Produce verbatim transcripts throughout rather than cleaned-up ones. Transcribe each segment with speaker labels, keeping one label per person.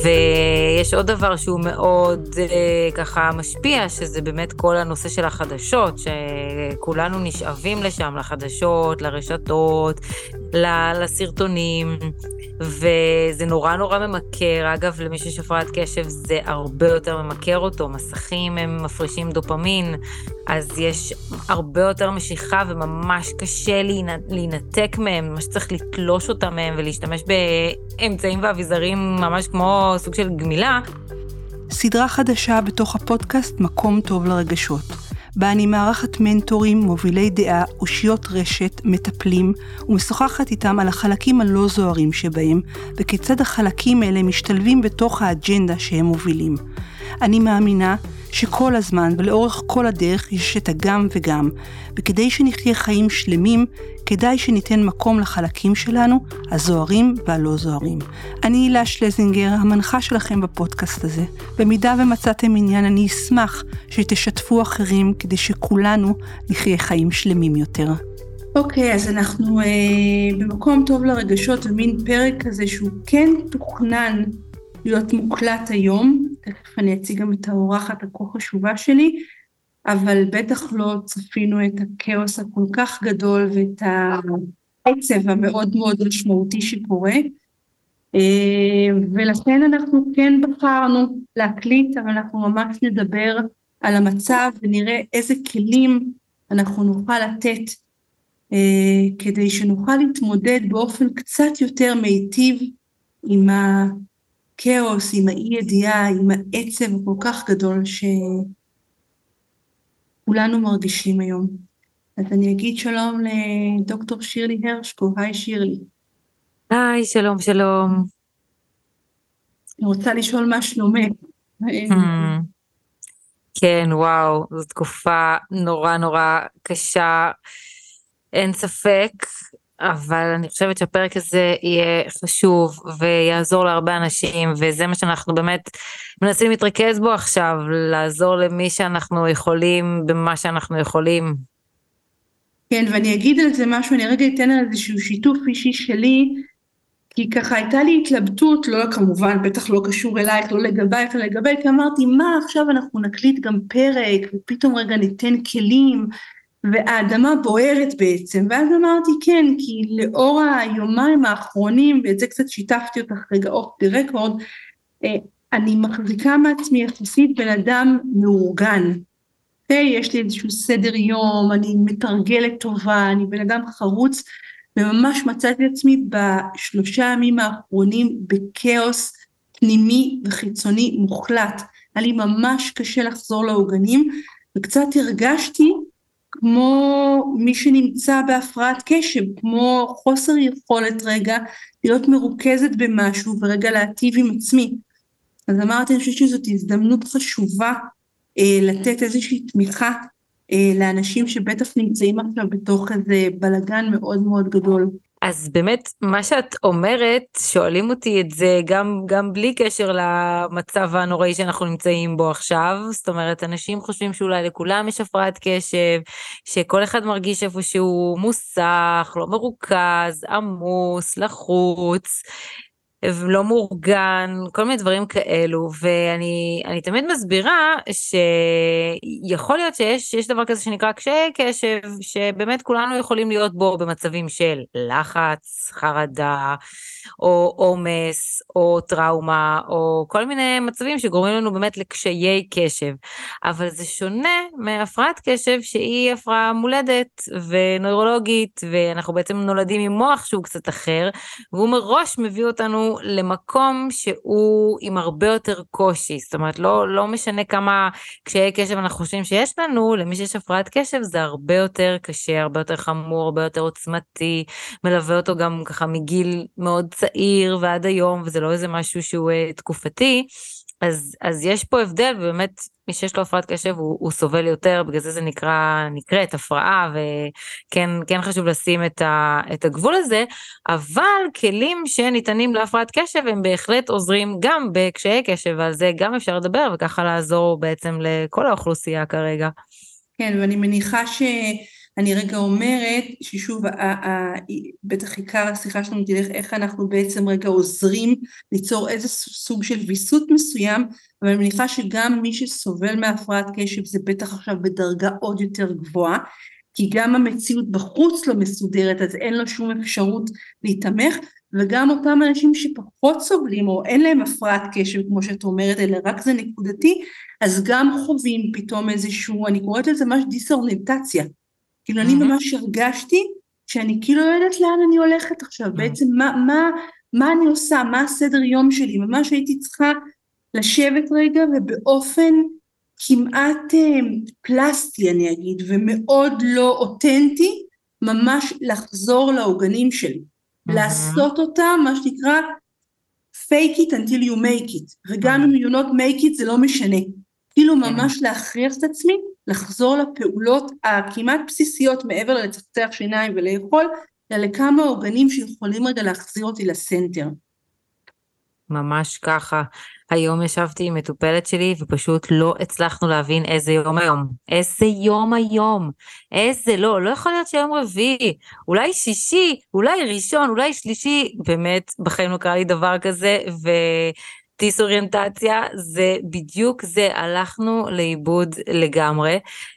Speaker 1: ויש עוד דבר שהוא מאוד ככה משפיע, שזה באמת כל הנושא של החדשות, שכולנו נשאבים לשם, לחדשות, לרשתות, לסרטונים, וזה נורא נורא ממכר. אגב, למי שיש הפרעת קשב זה הרבה יותר ממכר אותו. מסכים הם מפרישים דופמין, אז יש הרבה יותר משיכה, וממש קשה להינתק מהם, ממש צריך לתלוש אותם מהם, ולהשתמש באמצעים ואביזרים ממש כמו סוג של גמילה.
Speaker 2: סדרה חדשה בתוך הפודקאסט מקום טוב לרגשות, בה אני מארחת מנטורים, מובילי דעה, אושיות רשת, מטפלים, ומשוחחת איתם על החלקים הלא זוהרים שבהם, וכיצד החלקים האלה משתלבים בתוך האג'נדה שהם מובילים. אני מאמינה שכל הזמן ולאורך כל הדרך יש את הגם וגם, וכדי שנחיה חיים שלמים, כדאי שניתן מקום לחלקים שלנו, הזוהרים והלא זוהרים. אני הילה שלזינגר, המנחה שלכם בפודקאסט הזה. במידה ומצאתם עניין, אני אשמח שתשתפו אחרים, כדי שכולנו נחיה חיים שלמים יותר. אוקיי, okay, אז אנחנו אה, במקום טוב לרגשות, ומין פרק כזה שהוא כן תוכנן להיות מוקלט היום. תכף אני אציג גם את האורחת הכה חשובה שלי, אבל בטח לא צפינו את הכאוס הכל כך גדול, ואת העצב המאוד מאוד משמעותי שקורה, ולכן אנחנו כן בחרנו להקליט, אבל אנחנו ממש נדבר על המצב, ונראה איזה כלים אנחנו נוכל לתת, כדי שנוכל להתמודד באופן קצת יותר מיטיב עם ה... כאוס, עם האי ידיעה, עם העצב כל כך גדול שכולנו מרגישים היום. אז אני אגיד שלום לדוקטור שירלי הרשקו. היי שירלי.
Speaker 1: היי, שלום, שלום.
Speaker 2: אני רוצה לשאול מה שלומך.
Speaker 1: כן, וואו, זו תקופה נורא נורא קשה, אין ספק. אבל אני חושבת שהפרק הזה יהיה חשוב ויעזור להרבה אנשים, וזה מה שאנחנו באמת מנסים להתרכז בו עכשיו, לעזור למי שאנחנו יכולים במה שאנחנו יכולים.
Speaker 2: כן, ואני אגיד על זה משהו, אני רגע אתן על איזשהו שיתוף אישי שלי, כי ככה הייתה לי התלבטות, לא כמובן, בטח לא קשור אלייך, לא לגבייך, לא לגבי, כי אמרתי, מה עכשיו אנחנו נקליט גם פרק, ופתאום רגע ניתן כלים, והאדמה בוערת בעצם, ואז אמרתי כן, כי לאור היומיים האחרונים, ואת זה קצת שיתפתי אותך רגע אוף דה רקורד, אני מחזיקה מעצמי יחסית בן אדם מאורגן, יש לי איזשהו סדר יום, אני מתרגלת טובה, אני בן אדם חרוץ, וממש מצאתי עצמי בשלושה ימים האחרונים בכאוס פנימי וחיצוני מוחלט, היה לי ממש קשה לחזור לעוגנים, וקצת הרגשתי, כמו מי שנמצא בהפרעת קשב, כמו חוסר יכולת רגע להיות מרוכזת במשהו ורגע להטיב עם עצמי. אז אמרתי, אני חושבת שזאת הזדמנות חשובה אה, לתת איזושהי תמיכה אה, לאנשים שבטח נמצאים עכשיו בתוך איזה בלגן מאוד מאוד גדול.
Speaker 1: אז באמת מה שאת אומרת, שואלים אותי את זה גם, גם בלי קשר למצב הנוראי שאנחנו נמצאים בו עכשיו, זאת אומרת אנשים חושבים שאולי לכולם יש הפרעת קשב, שכל אחד מרגיש איפשהו מוסך, לא מרוכז, עמוס, לחוץ, לא מאורגן, כל מיני דברים כאלו, ואני אני תמיד מסבירה שיכול להיות שיש יש דבר כזה שנקרא קשיי קשב, שבאמת כולנו יכולים להיות בו במצבים של לחץ, חרדה, או עומס, או טראומה, או כל מיני מצבים שגורמים לנו באמת לקשיי קשב, אבל זה שונה מהפרעת קשב שהיא הפרעה מולדת ונוירולוגית, ואנחנו בעצם נולדים עם מוח שהוא קצת אחר, והוא מראש מביא אותנו למקום שהוא עם הרבה יותר קושי, זאת אומרת לא, לא משנה כמה קשיי קשב אנחנו חושבים שיש לנו, למי שיש הפרעת קשב זה הרבה יותר קשה, הרבה יותר חמור, הרבה יותר עוצמתי, מלווה אותו גם ככה מגיל מאוד צעיר ועד היום, וזה לא איזה משהו שהוא uh, תקופתי, אז, אז יש פה הבדל, ובאמת מי שיש לו הפרעת קשב הוא, הוא סובל יותר, בגלל זה זה נקרא, נקראת הפרעה, וכן כן חשוב לשים את, ה, את הגבול הזה, אבל כלים שניתנים להפרעת קשב, הם בהחלט עוזרים גם בקשיי קשב, ועל זה גם אפשר לדבר, וככה לעזור בעצם לכל האוכלוסייה כרגע.
Speaker 2: כן, ואני מניחה ש... אני רגע אומרת ששוב, ה- ה- בטח עיקר השיחה שלנו תלך איך אנחנו בעצם רגע עוזרים ליצור איזה סוג של ויסות מסוים, אבל אני מניחה שגם מי שסובל מהפרעת קשב זה בטח עכשיו בדרגה עוד יותר גבוהה, כי גם המציאות בחוץ לא מסודרת, אז אין לו שום אפשרות להתמך, וגם אותם אנשים שפחות סובלים, או אין להם הפרעת קשב, כמו שאת אומרת, אלא רק זה נקודתי, אז גם חווים פתאום איזשהו, אני קוראת לזה ממש דיסאוריינטציה, כאילו אני ממש הרגשתי, שאני כאילו לא יודעת לאן אני הולכת עכשיו, בעצם מה, מה, מה אני עושה, מה הסדר יום שלי, ממש הייתי צריכה לשבת רגע, ובאופן כמעט פלסטי אני אגיד, ומאוד לא אותנטי, ממש לחזור לעוגנים שלי, לעשות אותה, מה שנקרא, fake it until you make it, וגם אם you not make it זה לא משנה, כאילו ממש להכריח את עצמי, לחזור לפעולות הכמעט בסיסיות, מעבר לצחצח שיניים ולאכול, אלא לכמה עוגנים שיכולים רגע להחזיר אותי לסנטר.
Speaker 1: ממש ככה. היום ישבתי עם מטופלת שלי ופשוט לא הצלחנו להבין איזה יום היום. איזה יום היום. איזה, לא, לא יכול להיות שיום רביעי, אולי שישי, אולי ראשון, אולי שלישי, באמת בחיים לא קרה לי דבר כזה, ודיסאוריינטציה זה בדיוק זה, הלכנו לאיבוד לגמרי.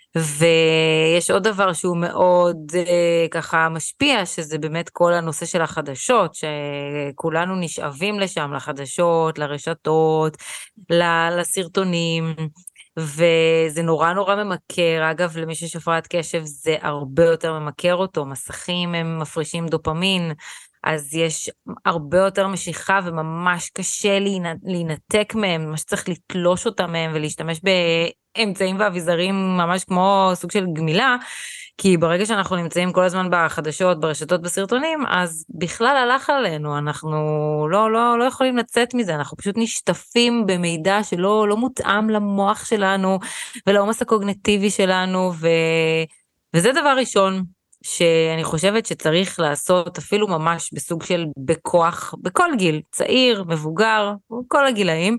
Speaker 1: ויש עוד דבר שהוא מאוד אה, ככה משפיע, שזה באמת כל הנושא של החדשות, שכולנו נשאבים לשם, לחדשות, לרשתות, לסרטונים, וזה נורא נורא ממכר. אגב, למי שיש הפרעת קשב זה הרבה יותר ממכר אותו, מסכים הם מפרישים דופמין, אז יש הרבה יותר משיכה וממש קשה להינתק מהם, ממש צריך לתלוש אותם מהם ולהשתמש באמצעים ואביזרים ממש כמו סוג של גמילה, כי ברגע שאנחנו נמצאים כל הזמן בחדשות, ברשתות, בסרטונים, אז בכלל הלך עלינו, אנחנו לא, לא, לא יכולים לצאת מזה, אנחנו פשוט נשטפים במידע שלא לא מותאם למוח שלנו ולעומס הקוגניטיבי שלנו, ו... וזה דבר ראשון. שאני חושבת שצריך לעשות אפילו ממש בסוג של בכוח, בכל גיל, צעיר, מבוגר, כל הגילאים,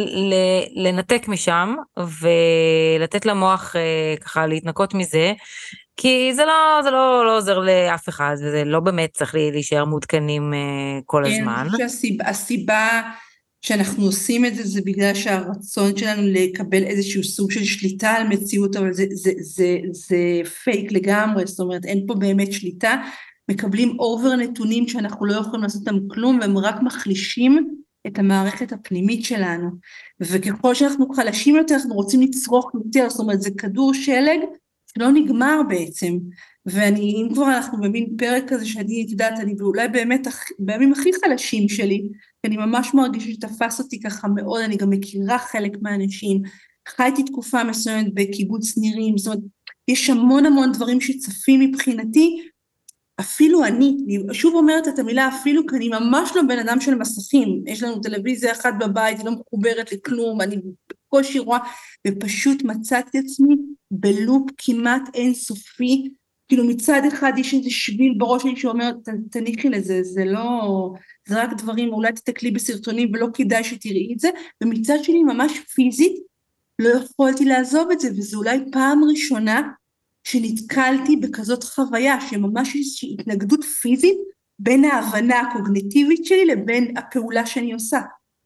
Speaker 1: לנתק משם ולתת למוח ככה להתנקות מזה, כי זה לא, זה לא, לא עוזר לאף אחד, וזה לא באמת צריך להישאר מעודכנים כל הזמן.
Speaker 2: כן, אני חושבת שהסיבה שאנחנו עושים את זה, זה בגלל שהרצון שלנו לקבל איזשהו סוג של שליטה על מציאות, אבל זה, זה, זה, זה פייק לגמרי, זאת אומרת, אין פה באמת שליטה, מקבלים אובר נתונים שאנחנו לא יכולים לעשות אותם כלום, והם רק מחלישים את המערכת הפנימית שלנו, וככל שאנחנו חלשים יותר, אנחנו רוצים לצרוך יותר, זאת אומרת, זה כדור שלג, שלא נגמר בעצם, ואני, אם כבר אנחנו במין פרק כזה שאני יודעת, אני ואולי באמת בימים הכי חלשים שלי, אני ממש מרגישה שתפס אותי ככה מאוד, אני גם מכירה חלק מהאנשים, חייתי תקופה מסוימת בקיבוץ נירים, זאת אומרת, יש המון המון דברים שצפים מבחינתי, אפילו אני, אני שוב אומרת את המילה אפילו, כי אני ממש לא בן אדם של מסכים, יש לנו טלוויזיה אחת בבית, היא לא מחוברת לכלום, אני בקושי רואה, ופשוט מצאתי עצמי בלופ כמעט אינסופי, כאילו מצד אחד יש איזה שביל בראש שלי שאומר, תניחי לזה, זה לא, זה רק דברים, אולי תתקלי בסרטונים ולא כדאי שתראי את זה, ומצד שלי ממש פיזית לא יכולתי לעזוב את זה, וזו אולי פעם ראשונה שנתקלתי בכזאת חוויה, שממש יש התנגדות פיזית בין ההבנה הקוגניטיבית שלי לבין הפעולה שאני עושה.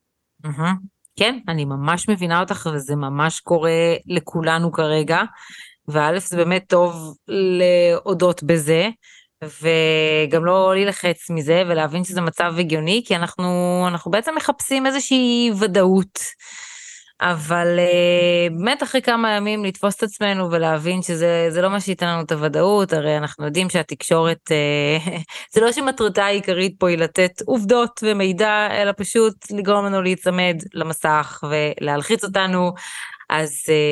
Speaker 1: כן, אני ממש מבינה אותך, וזה ממש קורה לכולנו כרגע, וא' זה באמת טוב להודות בזה, וגם לא להילחץ מזה, ולהבין שזה מצב הגיוני, כי אנחנו, אנחנו בעצם מחפשים איזושהי ודאות, אבל באמת אחרי כמה ימים לתפוס את עצמנו, ולהבין שזה זה לא מה שייתן לנו את הוודאות, הרי אנחנו יודעים שהתקשורת, זה לא שמטרתה העיקרית פה היא לתת עובדות ומידע, אלא פשוט לגרום לנו להיצמד למסך, ולהלחיץ אותנו, אז...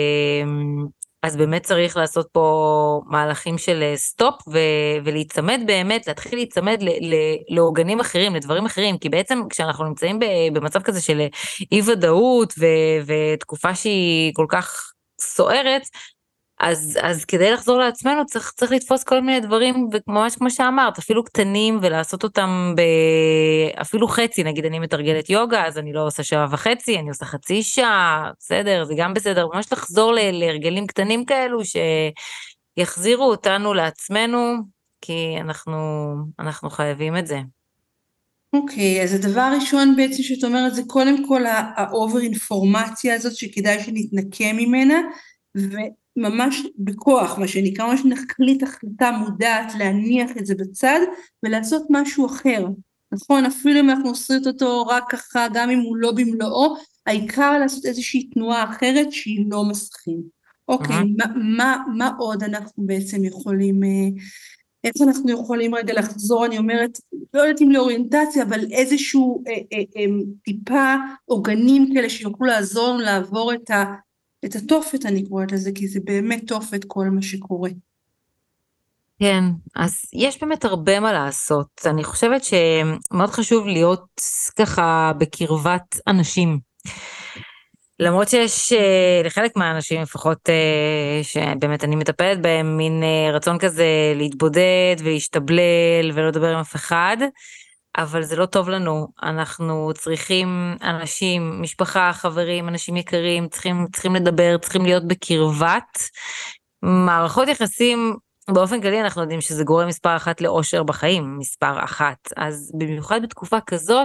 Speaker 1: אז באמת צריך לעשות פה מהלכים של סטופ, ו- ולהיצמד באמת, להתחיל להיצמד ל- ל- לעוגנים אחרים, לדברים אחרים, כי בעצם כשאנחנו נמצאים ב- במצב כזה של אי ודאות, ו- ותקופה שהיא כל כך סוערת, אז, אז כדי לחזור לעצמנו צריך, צריך לתפוס כל מיני דברים, וממש כמו שאמרת, אפילו קטנים, ולעשות אותם אפילו חצי, נגיד אני מתרגלת יוגה, אז אני לא עושה שעה וחצי, אני עושה חצי שעה, בסדר, זה גם בסדר, ממש לחזור ל- להרגלים קטנים כאלו, יחזירו אותנו לעצמנו, כי אנחנו, אנחנו חייבים את זה.
Speaker 2: אוקיי, אז הדבר הראשון בעצם שאת אומרת, זה קודם כל האובר אינפורמציה הזאת, שכדאי שנתנקה ממנה, וממש בכוח, מה שנקרא, ממש נחליט החלטה מודעת, להניח את זה בצד, ולעשות משהו אחר. נכון, אפילו אם אנחנו עושים אותו רק ככה, גם אם הוא לא במלואו, העיקר לעשות איזושהי תנועה אחרת שהיא לא מסכים. אוקיי, מה, מה, מה עוד אנחנו בעצם יכולים, איך אנחנו יכולים רגע לחזור, אני אומרת, לא יודעת אם לאוריינטציה, אבל איזשהו אה, אה, אה, טיפה עוגנים כאלה שיוכלו לעזור לעבור את, ה, את התופת, אני קוראת לזה, כי זה באמת תופת כל מה שקורה.
Speaker 1: כן, אז יש באמת הרבה מה לעשות. אני חושבת שמאוד חשוב להיות ככה בקרבת אנשים. למרות שיש לחלק מהאנשים, לפחות שבאמת אני מטפלת בהם, מין רצון כזה להתבודד ולהשתבלל ולא לדבר עם אף אחד, אבל זה לא טוב לנו. אנחנו צריכים אנשים, משפחה, חברים, אנשים יקרים, צריכים, צריכים לדבר, צריכים להיות בקרבת. מערכות יחסים, באופן כללי אנחנו יודעים שזה גורם מספר אחת לאושר בחיים, מספר אחת. אז במיוחד בתקופה כזאת,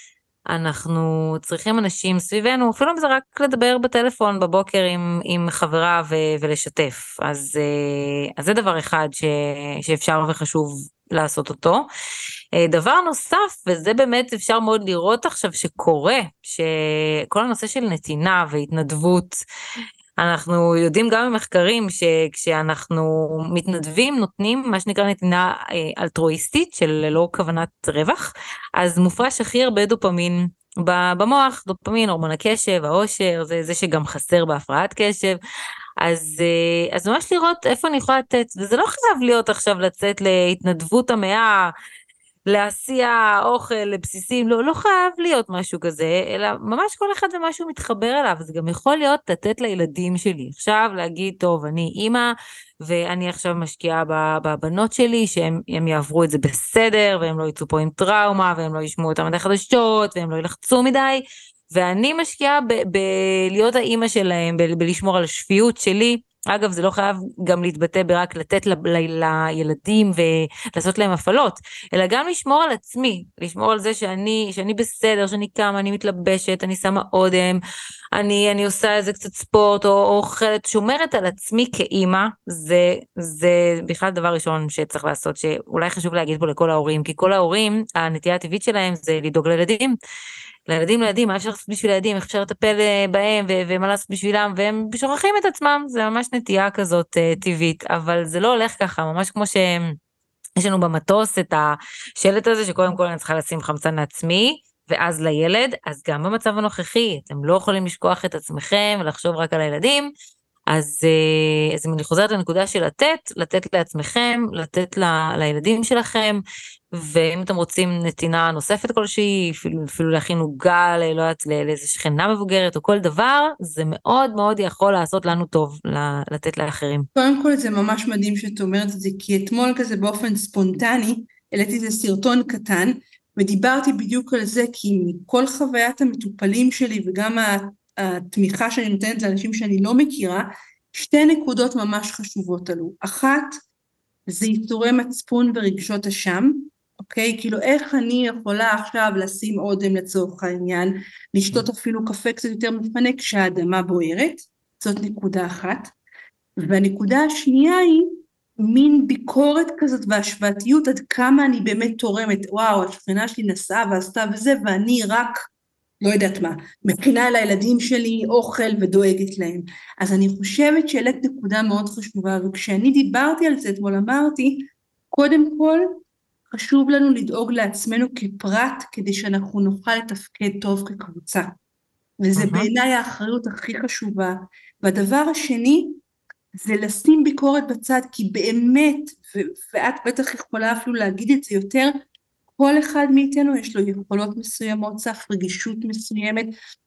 Speaker 1: אנחנו צריכים אנשים סביבנו, אפילו אם זה רק לדבר בטלפון בבוקר עם, עם חברה ו, ולשתף. אז, אז זה דבר אחד ש, שאפשר וחשוב לעשות אותו. דבר נוסף, וזה באמת אפשר מאוד לראות עכשיו שקורה, שכל הנושא של נתינה והתנדבות, אנחנו יודעים גם במחקרים שכשאנחנו מתנדבים, נותנים מה שנקרא נתינה אלטרואיסטית של ללא כוונת רווח, אז מופרש הכי הרבה דופמין במוח, דופמין, הורמון הקשב, האושר, זה, זה שגם חסר בהפרעת קשב, אז, אז ממש לראות איפה אני יכולה לתת, וזה לא חייב להיות עכשיו לצאת להתנדבות המאה, להסיע אוכל לבסיסים, לא, לא חייב להיות משהו כזה, אלא ממש כל אחד ומשהו מתחבר אליו, זה גם יכול להיות לתת לילדים שלי, עכשיו להגיד, טוב, אני אימא, ואני עכשיו משקיעה בבנות שלי, שהם יעברו את זה בסדר, והם לא יצאו פה עם טראומה, והם לא ישמעו אותם מדי חדשות, והם לא ילחצו מדי, ואני משקיעה בלהיות האימא שלהם, בלשמור על השפיות שלי, אגב, זה לא חייב גם להתבטא ברק לתת ל- ל- לילדים ולעשות להם הפעלות, אלא גם לשמור על עצמי, לשמור על זה שאני, שאני בסדר, שאני קמה, אני מתלבשת, אני שמה אודם, אני, אני עושה איזה קצת ספורט, או, או אוכלת, שומרת על עצמי כאימא, זה, זה בכלל דבר ראשון שצריך לעשות, שאולי חשוב להגיד פה לכל ההורים, כי כל ההורים, הנטייה הטבעית שלהם זה לדאוג לילדים, לילדים, לילדים, מה אפשר לעשות בשביל ילדים, איך אפשר לטפל בהם, ו- ומה לעשות בשבילם, והם שוכחים את עצמם, זה ממש נטייה כזאת uh, טבעית, אבל זה לא הולך ככה, ממש כמו שיש לנו במטוס את השלט הזה, שקודם כל אני צריכה לשים חמצן לעצמי, ואז לילד, אז גם במצב הנוכחי, אתם לא יכולים לשכוח את עצמכם, ולחשוב רק על הילדים, אז, אז אם אני חוזרת לנקודה של לתת, לתת לעצמכם, לתת ל, לילדים שלכם, ואם אתם רוצים נתינה נוספת כלשהי, אפילו, אפילו להכין עוגה, לא יודעת, לאיזו שכנה מבוגרת או כל דבר, זה מאוד מאוד יכול לעשות לנו טוב, לתת לאחרים.
Speaker 2: קודם כל זה ממש מדהים שאת אומרת את זה, כי אתמול כזה באופן ספונטני, העליתי איזה סרטון קטן, ודיברתי בדיוק על זה, כי מכל חוויית המטופלים שלי, וגם התמיכה שאני נותנת לאנשים שאני לא מכירה, שתי נקודות ממש חשובות עלו. אחת, זה ייצורי מצפון ורגשות אשם, אוקיי? כאילו איך אני יכולה עכשיו לשים אודם לצורך העניין, לשתות אפילו קפה קצת יותר מפנה כשהאדמה בוערת, זאת נקודה אחת. והנקודה השנייה היא, מין ביקורת כזאת והשוואתיות, עד כמה אני באמת תורמת, וואו, השכנה שלי נסעה ועשתה וזה, ואני רק, לא יודעת מה, מכינה אל הילדים שלי אוכל ודואגת להם. אז אני חושבת שאלת נקודה מאוד חשובה, וכשאני דיברתי על זה אתמול אמרתי, קודם כל, חשוב לנו לדאוג לעצמנו כפרט, כדי שאנחנו נוכל לתפקד טוב כקבוצה. וזה uh-huh. בעיניי האחריות הכי חשובה. והדבר השני, זה לשים ביקורת בצד, כי באמת, ו- ואת בטח יכולה אפילו להגיד את זה יותר, כל אחד מאיתנו יש לו יכולות מסוימות, סף רגישות מסוימת,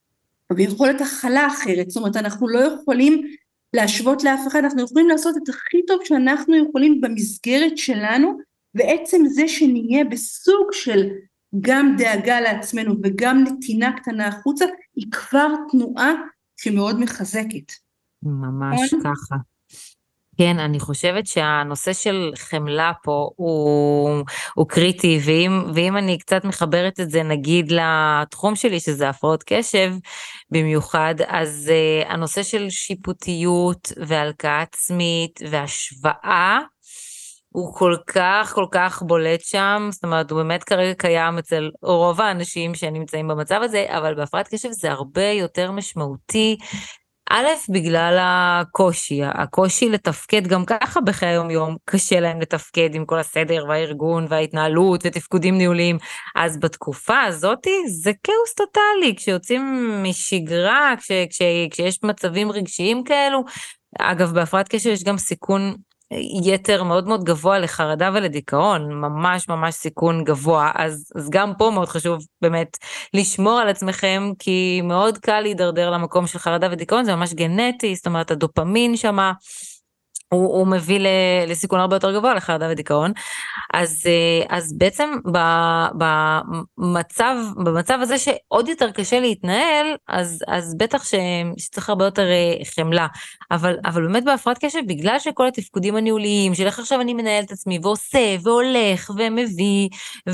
Speaker 2: ויכולת הכלה אחרת, זאת אומרת, אנחנו לא יכולים להשוות לאף אחד, אנחנו יכולים לעשות את הכי טוב שאנחנו יכולים במסגרת שלנו, ועצם זה שנהיה בסוג של גם דאגה לעצמנו, וגם נתינה קטנה החוצה, היא כבר תנועה שמאוד מחזקת.
Speaker 1: ממש ככה. כן, אני חושבת שהנושא של חמלה פה הוא, הוא קריטי, ואם, ואם אני קצת מחברת את זה נגיד לתחום שלי, שזה הפרעות קשב במיוחד, אז uh, הנושא של שיפוטיות והלקאה עצמית והשוואה, הוא כל כך כל כך בולט שם, זאת אומרת הוא באמת כרגע קיים אצל רוב האנשים שנמצאים במצב הזה, אבל בהפרעת קשב זה הרבה יותר משמעותי, א', בגלל הקושי, הקושי לתפקד גם ככה בחיי היום יום, קשה להם לתפקד עם כל הסדר והארגון וההתנהלות ותפקודים ניהוליים, אז בתקופה הזאת זה כאוס טוטלי, כשיוצאים משגרה, כש, כש, כשיש מצבים רגשיים כאלו, אגב בהפרעת קשב יש גם סיכון יתר מאוד מאוד גבוה לחרדה ולדיכאון, ממש ממש סיכון גבוה, אז, אז גם פה מאוד חשוב באמת לשמור על עצמכם, כי מאוד קל להידרדר למקום של חרדה ודיכאון, זה ממש גנטי, זאת אומרת הדופמין שמה, הוא, הוא מביא לסיכון הרבה יותר גבוה לחרדה ודיכאון, אז, אז בעצם במצב, במצב הזה שעוד יותר קשה להתנהל, אז, אז בטח שצריך הרבה יותר חמלה, אבל, אבל באמת בהפרעת קשב, בגלל שכל התפקודים הניהוליים, של איך עכשיו אני מנהל את עצמי, ועושה, והולך, ומביא,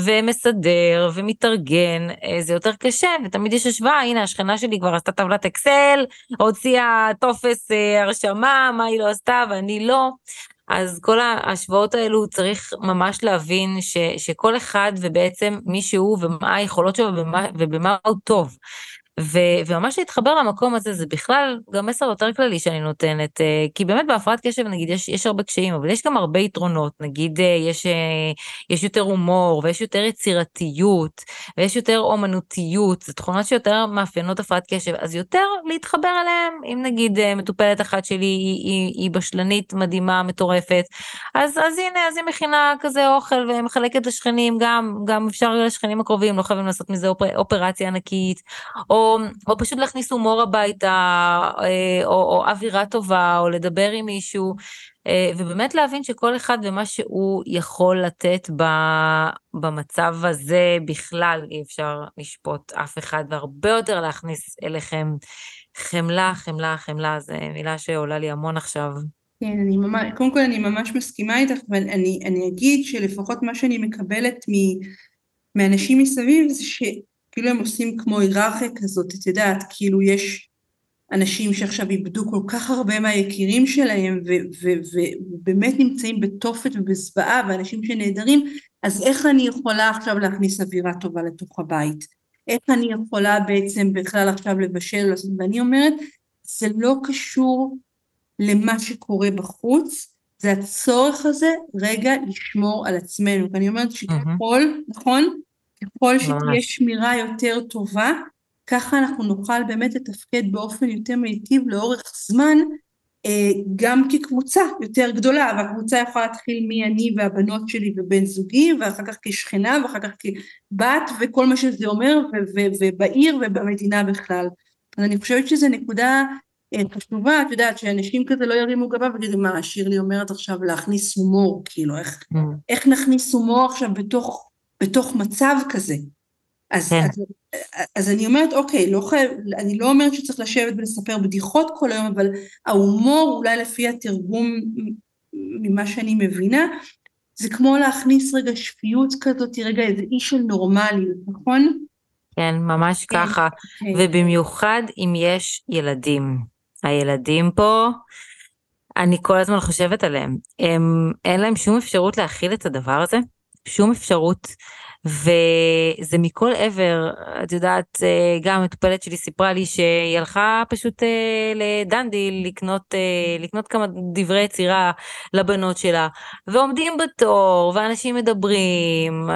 Speaker 1: ומסדר, ומתארגן, זה יותר קשה, ותמיד יש השוואה, הנה השכנה שלי כבר עשתה טבלת אקסל, הוציאה טופס הרשמה, מה היא לא עשתה, ואני לא, אז כל ההשוואות האלו צריך ממש להבין ש, שכל אחד ובעצם מי שהוא ומה היכולות שלו ובמה, ובמה הוא טוב. ו, וממש להתחבר למקום הזה, זה בכלל גם מסר יותר כללי שאני נותנת, כי באמת בהפרעת קשב נגיד יש, יש הרבה קשיים, אבל יש גם הרבה יתרונות, נגיד יש, יש יותר הומור ויש יותר יצירתיות ויש יותר אומנותיות, זה תכונות שיותר מאפיינות הפרעת קשב, אז יותר להתחבר אליהם, אם נגיד מטופלת אחת שלי היא, היא, היא בשלנית מדהימה, מטורפת, אז, אז הנה, אז היא מכינה כזה אוכל ומחלקת לשכנים, גם, גם אפשר לשכנים הקרובים, לא חייבים לעשות מזה אופר, אופרציה ענקית, או או פשוט להכניס הומור הביתה, או, או אווירה טובה, או לדבר עם מישהו, ובאמת להבין שכל אחד ומה שהוא יכול לתת במצב הזה, בכלל אי אפשר לשפוט אף אחד, והרבה יותר להכניס אליכם חמלה, חמלה, חמלה, זה מילה שעולה לי המון עכשיו.
Speaker 2: כן, אני ממש, קודם כל אני ממש מסכימה איתך, אבל אני, אני אגיד שלפחות מה שאני מקבלת מ, מאנשים מסביב, זה ש... כאילו הם עושים כמו היררכיה כזאת, את יודעת, כאילו יש אנשים שעכשיו איבדו כל כך הרבה מהיקירים שלהם, ובאמת נמצאים בתופת ובזוועה, ואנשים שנהדרים, אז איך אני יכולה עכשיו להכניס אווירה טובה לתוך הבית? איך אני יכולה בעצם בכלל עכשיו לבשל? ואני אומרת, זה לא קשור למה שקורה בחוץ, זה הצורך הזה רגע לשמור על עצמנו, ואני אומרת שככל, נכון? ככל שתהיה שמירה יותר טובה, ככה אנחנו נוכל באמת לתפקד באופן יותר מיטיב לאורך זמן, גם כקבוצה יותר גדולה, והקבוצה יכולה להתחיל מי אני והבנות שלי ובן זוגי, ואחר כך כשכנה, ואחר כך כבת, וכל מה שזה אומר, ובעיר ובמדינה בכלל. אז אני חושבת שזו נקודה חשובה, את יודעת, שאנשים כזה לא ירימו גבה, וגידו, מה, שירלי אומרת עכשיו להכניס הומור, כאילו, איך, איך נכניס הומור עכשיו בתוך, בתוך מצב כזה. אז, אז, אז אני אומרת, אוקיי, לא חייב, אני לא אומרת שצריך לשבת ולספר בדיחות כל היום, אבל ההומור, אולי לפי התרגום ממה שאני מבינה, זה כמו להכניס רגע שפיות כזאת, רגע איזה איש של נורמליות, נכון?
Speaker 1: כן, ממש כן, ככה, כן. ובמיוחד אם יש ילדים. הילדים פה, אני כל הזמן חושבת עליהם, הם, אין להם שום אפשרות להכיל את הדבר הזה, שום אפשרות, וזה מכל עבר, את יודעת, גם מטופלת שלי סיפרה לי שהיא הלכה פשוט לדנדי לקנות, לקנות כמה דברי יצירה לבנות שלה, ועומדים בתור, ואנשים מדברים,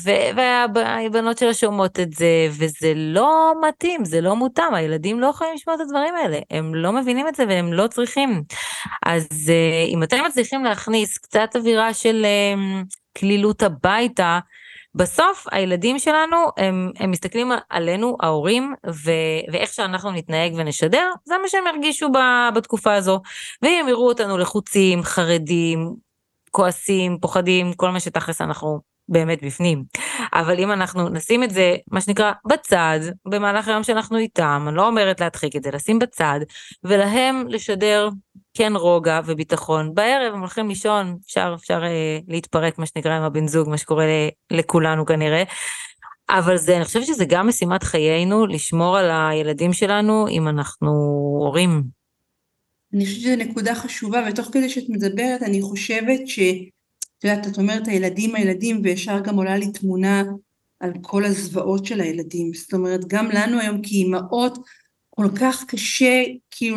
Speaker 1: והבנות שלה שומעות את זה, וזה לא מתאים, זה לא מותאם, הילדים לא יכולים לשמוע את הדברים האלה, הם לא מבינים את זה והם לא צריכים. אז אם אתם מצליחים להכניס קצת אווירה של כלילות הביתה, בסוף הילדים שלנו, הם, הם מסתכלים עלינו, ההורים, ו, ואיך שאנחנו נתנהג ונשדר, זה מה שהם הרגישו ב, בתקופה הזו, והם יראו אותנו לחוצים, חרדים, כועסים, פוחדים, כל מה שתכלס אנחנו באמת בפנים. אבל אם אנחנו נשים את זה, מה שנקרא, בצד, במהלך היום שאנחנו איתם, אני לא אומרת להדחיק את זה, לשים בצד, ולהם לשדר כן רוגע וביטחון. בערב הם הולכים לישון, אפשר, אפשר אה, להתפרק, מה שנקרא, עם הבן זוג, מה שקורה ל, לכולנו כנראה. אבל זה, אני חושבת שזה גם משימת חיינו, לשמור על הילדים שלנו, אם אנחנו הורים.
Speaker 2: אני חושבת שזו נקודה חשובה, ותוך כדי שאת מדברת, אני חושבת ש... את יודעת, את אומרת, הילדים, הילדים, וישר גם עולה לי תמונה על כל הזוועות של הילדים. זאת אומרת, גם לנו היום כאימהות, כל כך קשה כאילו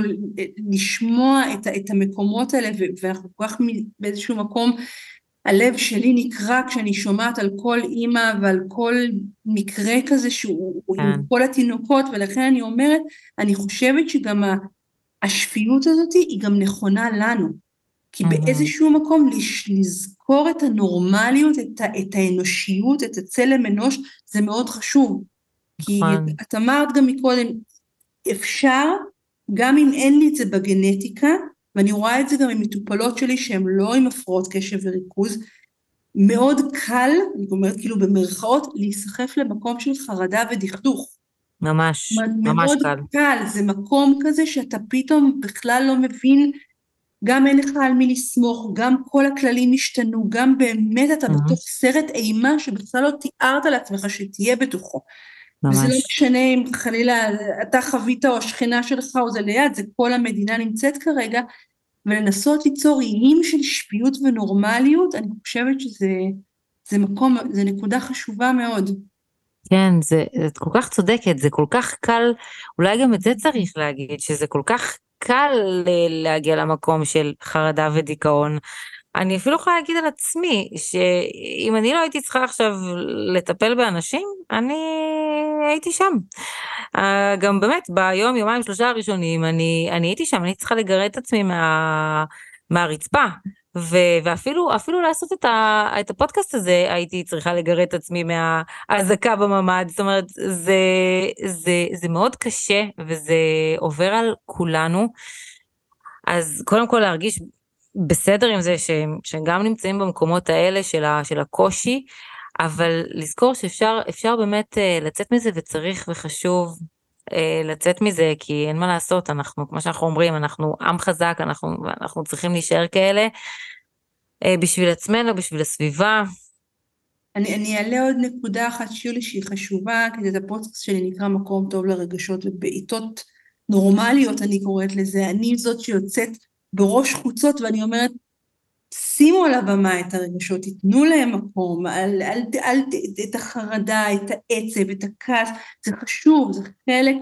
Speaker 2: לשמוע את, את המקומות האלה, ואנחנו כל כך באיזשהו מקום, הלב שלי נקרע כשאני שומעת על כל אימא ועל כל מקרה כזה שהוא כן. עם כל התינוקות, ולכן אני אומרת, אני חושבת שגם השפיות הזאת היא גם נכונה לנו, כי mm-hmm. באיזשהו מקום לזכור את הנורמליות, את, את האנושיות, את הצלם אנוש, זה מאוד חשוב, כי mm-hmm. את אמרת גם מקודם, אפשר, גם אם אין לי את זה בגנטיקה, ואני רואה את זה גם עם מטופלות שלי, שהן לא עם הפרעות קשב וריכוז, מאוד קל, אני אומרת כאילו במרכאות, להיסחף למקום של חרדה ודכדוך.
Speaker 1: ממש, ממש קל.
Speaker 2: מאוד קל, זה מקום כזה שאתה פתאום בכלל לא מבין, גם אין לך על מי לסמוך, גם כל הכללים השתנו, גם באמת אתה mm-hmm. בתוך סרט אימה, שבכלל לא תיארת לעצמך שתהיה בתוכו. ממש. וזה לא משנה אם חלילה אתה חווית או השכנה שלך או זה ליד, זה כל המדינה נמצאת כרגע, ולנסות ליצור איים של שפיות ונורמליות, אני חושבת שזה זה מקום, זה נקודה חשובה מאוד.
Speaker 1: כן, זה, את כל כך צודקת, זה כל כך קל, אולי גם את זה צריך להגיד, שזה כל כך קל להגיע למקום של חרדה ודיכאון. אני אפילו יכולה להגיד על עצמי, שאם אני לא הייתי צריכה עכשיו לטפל באנשים, אני הייתי שם. גם באמת, ביום, יומיים, שלושה הראשונים, אני, אני הייתי שם, אני צריכה לגרד את עצמי מה, מהרצפה, ו, ואפילו אפילו לעשות את, ה, את הפודקאסט הזה, הייתי צריכה לגרד את עצמי מההזקה בממד, זאת אומרת, זה, זה, זה מאוד קשה, וזה עובר על כולנו, אז קודם כל להרגיש בסדר עם זה, שהם, שגם נמצאים במקומות האלה של, ה, של הקושי, אבל לזכור שאפשר אפשר באמת לצאת מזה, וצריך וחשוב לצאת מזה, כי אין מה לעשות, אנחנו, כמו שאנחנו אומרים, אנחנו עם חזק, אנחנו, אנחנו צריכים להישאר כאלה, בשביל עצמנו, בשביל הסביבה.
Speaker 2: אני, אני אעלה עוד נקודה אחת שיולי שהיא חשובה, כי זה הפודקאסט שלי נקרא מקום טוב לרגשות, ובעיתות נורמליות אני קוראת לזה, אני זאת שיוצאת בראש חוצות, ואני אומרת, שימו על הבמה את הרגשות, תיתנו להם מקום, אל, אל, אל, את החרדה, את העצב, את הכעס, זה חשוב, זה חלק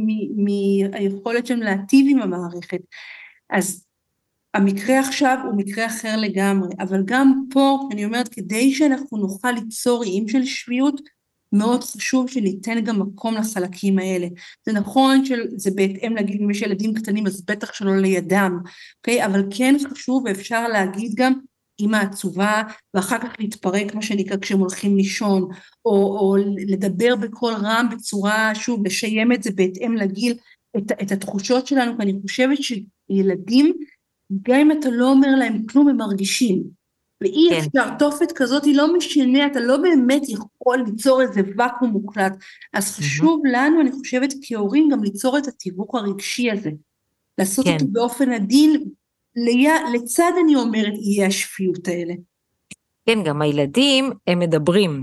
Speaker 2: מהיכולת שלנו להטיב עם המערכת. אז המקרה עכשיו הוא מקרה אחר לגמרי, אבל גם פה, אני אומרת, כדי שאנחנו נוכל ליצור איים של שפיות, מאוד חשוב שניתן גם מקום לחלקים האלה. זה נכון שזה בהתאם להגיד, אם יש ילדים קטנים, אז בטח שלא לידם, אוקיי? אבל כן חשוב, ואפשר להגיד גם, אמא עצובה, ואחר כך להתפרק, מה שנקרא, כשהם הולכים לישון, או, או לדבר בקול רם בצורה, שוב, לשיים את זה בהתאם לגיל, את, את התחושות שלנו, ואני חושבת שילדים, גם אם אתה לא אומר להם כלום, הם מרגישים. ואי אפשר, תופת כזאת היא לא משנה, אתה לא באמת יכול ליצור איזה וקום מוקלט, אז חשוב לנו, אני חושבת כהורים, גם ליצור את התיווך הרגשי הזה, לעשות אותו באופן עדין, לצד אני אומרת, יהיה השפיות האלה.
Speaker 1: כן, גם הילדים הם מדברים,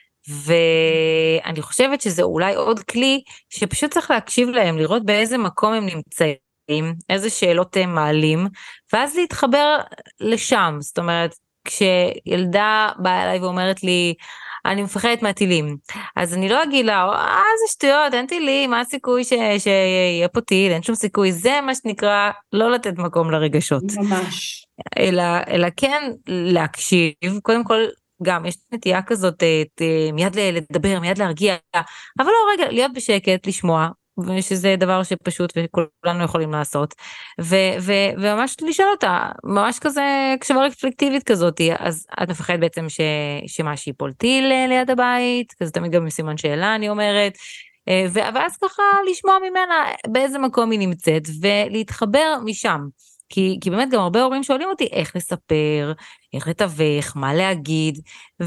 Speaker 1: ואני חושבת שזה אולי עוד כלי, שפשוט צריך להקשיב להם, לראות באיזה מקום הם נמצאים, איזה שאלות הם מעלים, ואז להתחבר לשם, זאת אומרת, כשילדה באה אליי ואומרת לי, אני מפחדת מהטילים, אז אני לא אגיד לה, אה, זה שטויות, אין טילים, מה הסיכוי ש... שיהיה פה טיל, אין שום סיכוי, זה מה שנקרא, לא לתת מקום לרגשות.
Speaker 2: ממש.
Speaker 1: אלא, אלא כן להקשיב, קודם כל, גם יש נטייה כזאת, את, מיד לדבר, מיד להרגיע, אבל לא, רגע, להיות בשקט, לשמוע, ושזה דבר שפשוט וכולנו יכולים לעשות, ו- ו- וממש לשאול אותה, ממש כזה קשבה רפלקטיבית כזאת, אז את מפחדת בעצם ש- שמה שיפול טיל ליד הבית, כזה תמיד גם מסימן שאלה אני אומרת, ואז ככה לשמוע ממנה באיזה מקום היא נמצאת, ולהתחבר משם, כי, כי באמת גם הרבה הורים שואלים אותי איך לספר, איך לתווך, מה להגיד,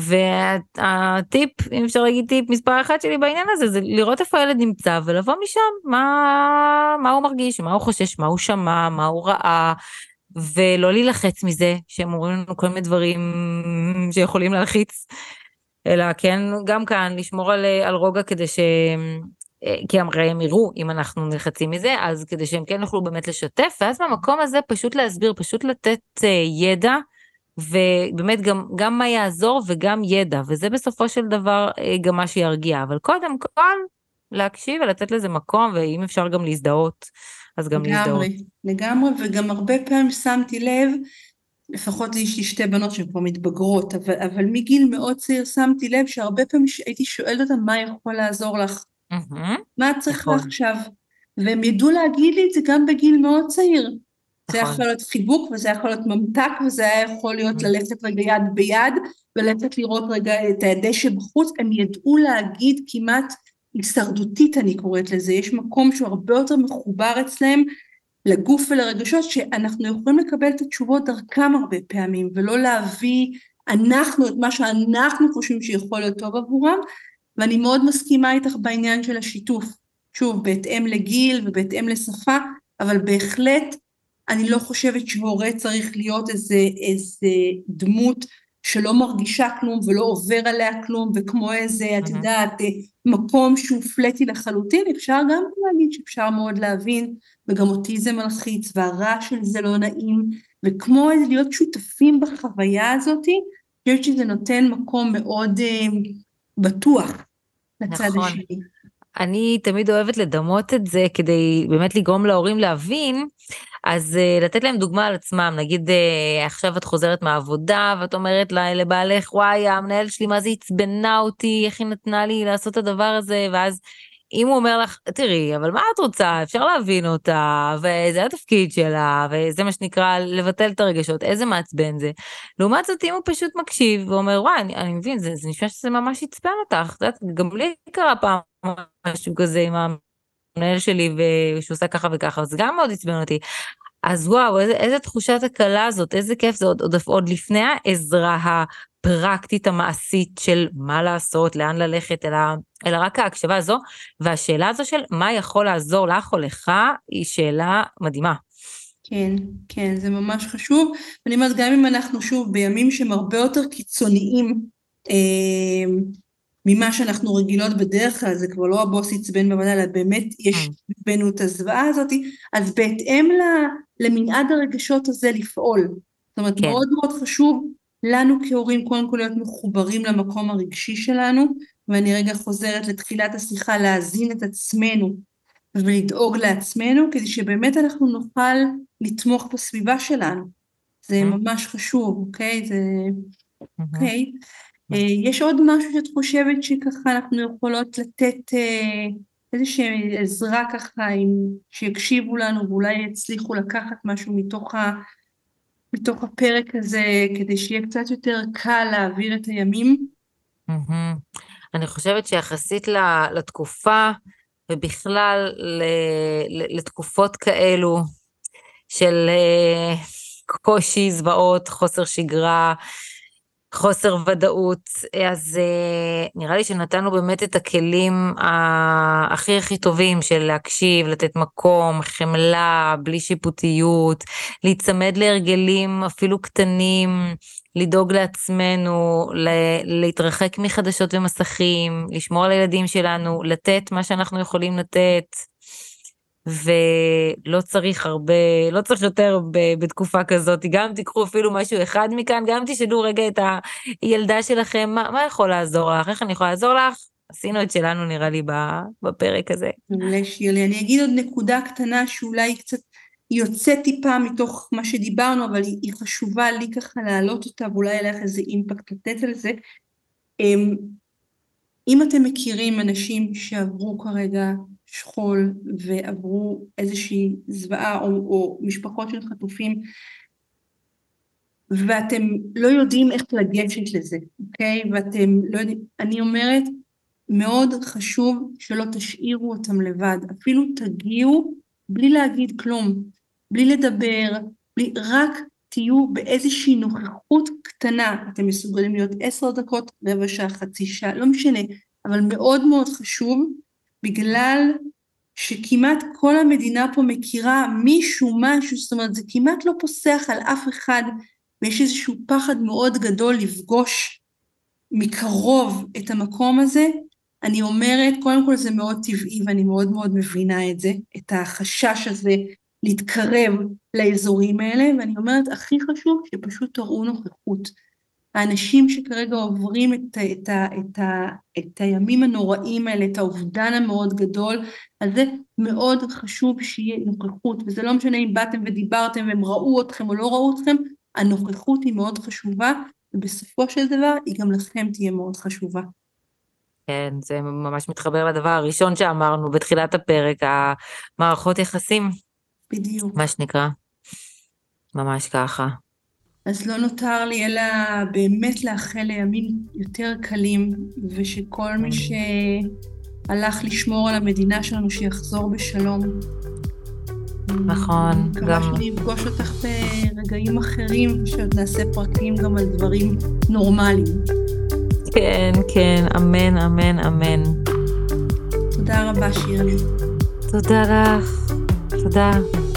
Speaker 1: והטיפ, אם אפשר להגיד טיפ מספר אחד שלי בעניין הזה, זה לראות איפה הילד נמצא, ולבוא משם, מה, מה הוא מרגיש, מה הוא חושש, מה הוא שמע, מה הוא ראה, ולא להילחץ מזה, שהם אומרים לנו כל מיני דברים שיכולים להלחיץ, אלא כן, גם כאן, לשמור על, על רוגע כדי ש... כי הרי הם יראו אם אנחנו נלחצים מזה, אז כדי שהם כן יוכלו באמת לשתף, ואז במקום הזה פשוט להסביר, פשוט לתת uh, ידע, ובאמת גם, גם מה יעזור וגם ידע, וזה בסופו של דבר uh, גם מה שירגיע, אבל קודם כל להקשיב ולתת לזה מקום, ואם אפשר גם להזדהות, אז גם להזדהות.
Speaker 2: לגמרי, לגמרי, וגם הרבה פעמים שמתי לב, לפחות לי יש לי שתי בנות שהן כבר מתבגרות, אבל, אבל מגיל מאוד צעיר שמתי לב שהרבה פעמים הייתי שואלת אותם מה יכול לעזור לך,
Speaker 1: Mm-hmm.
Speaker 2: מה צריך
Speaker 1: נכון.
Speaker 2: לך עכשיו, והם ידעו להגיד לי את זה גם בגיל מאוד צעיר. נכון. זה יכול להיות חיבוק, וזה יכול להיות ממתק, וזה יכול להיות mm-hmm. ללכת רגע יד ביד, וללכת לראות רגע את הדשא בחוץ, הם ידעו להגיד כמעט הישרדותית אני קוראת לזה, יש מקום שהוא הרבה יותר מחובר אצלם, לגוף ולרגשות, שאנחנו יכולים לקבל את התשובות דרכם הרבה פעמים, ולא להביא אנחנו את מה שאנחנו חושבים שיכול להיות טוב עבורם, ואני מאוד מסכימה איתך בעניין של השיתוף, שוב, בהתאם לגיל ובהתאם לשפה, אבל בהחלט אני לא חושבת שהורה צריך להיות איזה, איזה דמות שלא מרגישה כלום ולא עובר עליה כלום, וכמו איזה, את יודעת, מקום שהוא פלטי לחלוטין, אפשר גם להגיד שאפשר מאוד להבין, וגם אותי זה מלחיץ, והרעש של זה לא נעים, וכמו איזה להיות שותפים בחוויה הזאת, אני חושבת שזה נותן מקום מאוד uh, בטוח לצד
Speaker 1: נכון.
Speaker 2: השני.
Speaker 1: אני תמיד אוהבת לדמות את זה, כדי באמת לגרום להורים להבין, אז uh, לתת להם דוגמה על עצמם, נגיד uh, עכשיו את חוזרת מהעבודה, ואת אומרת לה, לבעלך, וואי, המנהל שלי מה זה הצבנה אותי, איך היא נתנה לי לעשות את הדבר הזה, ואז אם הוא אומר לך, תראי, אבל מה את רוצה? אפשר להבין אותה, וזה התפקיד שלה, וזה מה שנקרא לבטל את הרגשות, איזה מעצבן זה. לעומת זאת, אם הוא פשוט מקשיב, ואומר, וואי, אני, אני מבין, זה, זה נשמע שזה ממש הצבן אותך, זה, גם לי קרה פעם משהו כזה עם המנהל שלי, ושהוא עושה ככה וככה, אז גם מאוד הצבן אותי. אז וואו, איזה, איזה תחושת הקלה הזאת, איזה כיף זה עוד, עוד, עוד לפני העזרה הפרקטית המעשית של מה לעשות, לאן ללכת, אלא, אלא רק ההקשבה הזו, והשאלה הזו של מה יכול לעזור לך או לך, היא שאלה מדהימה.
Speaker 2: כן, כן, זה ממש חשוב, ואני אומרת, גם אם אנחנו שוב בימים שהם הרבה יותר קיצוניים, אה, ממה שאנחנו רגילות בדרך כלל, זה כבר לא הבוס יצבן בוודאי, אלא באמת יש בנו את הזוועה הזאת, אז בהתאם למנעד הרגשות הזה לפעול. זאת אומרת, כן. מאוד מאוד חשוב לנו כהורים, קודם כל להיות מחוברים למקום הרגשי שלנו, ואני רגע חוזרת לתחילת השיחה, להזין את עצמנו, ולדאוג לעצמנו, כדי שבאמת אנחנו נוכל לתמוך בסביבה שלנו. זה ממש חשוב, אוקיי? זה... אוקיי? יש עוד משהו שאת חושבת שככה אנחנו יכולות לתת איזושהי עזרה ככה, שיקשיבו לנו ואולי יצליחו לקחת משהו מתוך, ה, מתוך הפרק הזה, כדי שיהיה קצת יותר קל להעביר את הימים?
Speaker 1: אני חושבת שיחסית לתקופה, ובכלל לתקופות כאלו של קושי, זוועות, חוסר שגרה, חוסר ודאות, אז uh, נראה לי שנתנו באמת את הכלים הכי הכי טובים של להקשיב, לתת מקום, חמלה, בלי שיפוטיות, להצמד להרגלים אפילו קטנים, לדאוג לעצמנו, להתרחק מחדשות ומסכים, לשמור על הילדים שלנו, לתת מה שאנחנו יכולים לתת, ולא צריך הרבה, לא צריך יותר בתקופה כזאת, גם תיקחו אפילו משהו אחד מכאן, גם תשאלו רגע את הילדה שלכם, מה, מה יכול לעזור לך, איך אני יכולה לעזור לך? עשינו את שלנו נראה לי בפרק הזה.
Speaker 2: מעולה שירלי, אני אגיד עוד נקודה קטנה שאולי קצת יוצא טיפה מתוך מה שדיברנו, אבל היא, היא חשובה לי ככה להעלות אותה, ואולי יהיה לך איזה אימפקט לתת על זה. אם אתם מכירים אנשים שעברו כרגע שכול ועברו איזושהי זוועה, או, או משפחות של חטופים, ואתם לא יודעים איך לגשת לזה, אוקיי? ואתם לא יודעים, אני אומרת, מאוד חשוב שלא תשאירו אותם לבד, אפילו תגיעו בלי להגיד כלום, בלי לדבר, בלי, רק תהיו באיזושהי נוכחות קטנה, אתם מסוגלים להיות עשר דקות, רבע שעה, חצי שעה, לא משנה, אבל מאוד מאוד חשוב, בגלל שכמעט כל המדינה פה מכירה מישהו, משהו, זאת אומרת, זה כמעט לא פוסח על אף אחד, ויש איזשהו פחד מאוד גדול לפגוש מקרוב את המקום הזה. אני אומרת, קודם כל זה מאוד טבעי, ואני מאוד מאוד מבינה את זה, את החשש הזה להתקרב לאזורים האלה, ואני אומרת, הכי חשוב שפשוט תראו נוכחות. האנשים שכרגע עוברים את, את, ה, את, ה, את הימים הנוראים האלה, את האובדן המאוד גדול, אז זה מאוד חשוב שיהיה נוכחות, וזה לא משנה אם באתם ודיברתם והם ראו אתכם או לא ראו אתכם, הנוכחות היא מאוד חשובה, ובסופו של דבר היא גם לכם תהיה מאוד חשובה.
Speaker 1: כן, זה ממש מתחבר לדבר הראשון שאמרנו בתחילת הפרק, המערכות יחסים.
Speaker 2: בדיוק.
Speaker 1: מה שנקרא, ממש ככה.
Speaker 2: אז לא נותר לי אלא באמת לאחל לימים יותר קלים, ושכל מי שהלך לשמור על המדינה שלנו שיחזור בשלום.
Speaker 1: נכון,
Speaker 2: גם... מקווה שאני אפגוש אותך ברגעים אחרים, שעוד נעשה פרקים גם על דברים נורמליים.
Speaker 1: כן, כן, אמן, אמן, אמן.
Speaker 2: תודה רבה שירלי.
Speaker 1: תודה לך, תודה.